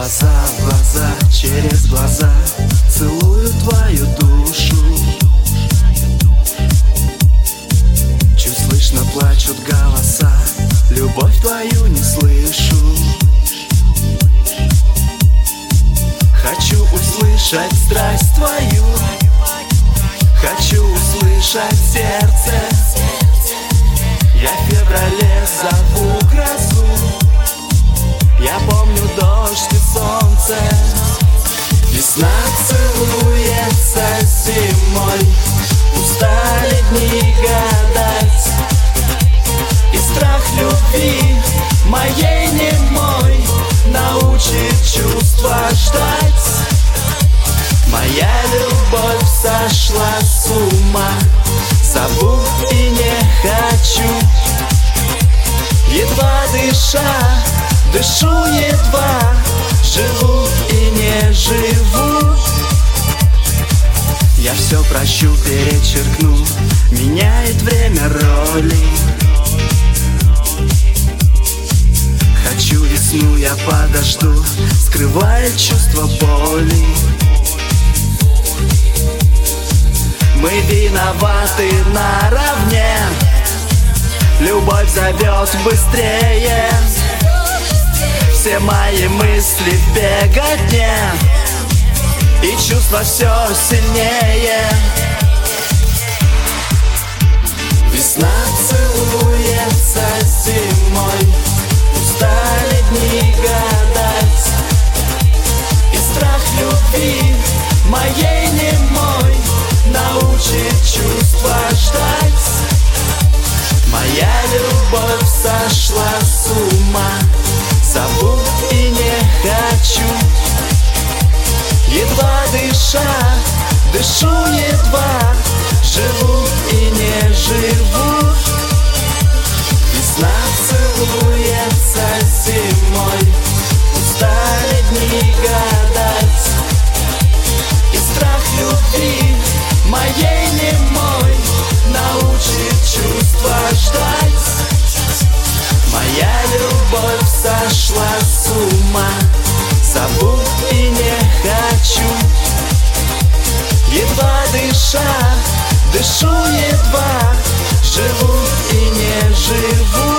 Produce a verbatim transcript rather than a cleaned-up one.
Глаза в глаза, через глаза целую твою душу. Чуть слышно плачут голоса, любовь твою не слышу. Хочу услышать страсть твою, хочу услышать сердце. Я в феврале зову грозу, я помню дождь и солнце. Весна целуется зимой, устали дни гадать, и страх любви моей немой научит чувства ждать. Моя любовь сошла с ума, зову и не хочу. Едва дыша, дышу едва, живу и не живу. Я все прощу, перечеркну, меняет время роли. Хочу весну, я подожду, скрывает чувство боли. Мы виноваты наравне, любовь зовет быстрее. Все мои мысли в беготне, и чувство все сильнее. Весна целуется зимой, устали дни гадать, и страх любви моей немой научит чувства ждать. Моя любовь сошла с ума, зову и не хочу. Едва дыша, дышу едва, живу и не живу. Весна целуется зимой, устали дни гадать, и страх любви моей немой научит чувства ждать. Моя любовь сошла с ума, зову и не хочу. Едва дыша, дышу едва, живу и не живу.